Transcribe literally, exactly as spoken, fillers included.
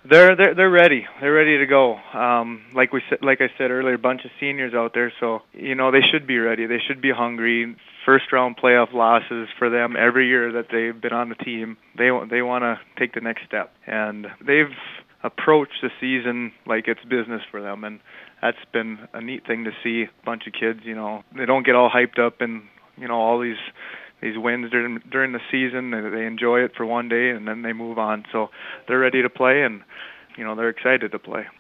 They're they're they're ready. They're ready to go. Um, like we said, like I said earlier, a bunch of seniors out there, so you know they should be ready. They should be hungry. First round playoff losses for them every year that they've been on the team. They they want to take the next step, and they've approached the season like it's business for them, and that's been a neat thing to see. A bunch of kids, you know, they don't get all hyped up and you know all these these wins during during the season. They, they enjoy it for one day and then they move on. So they're ready to play, and you know they're excited to play.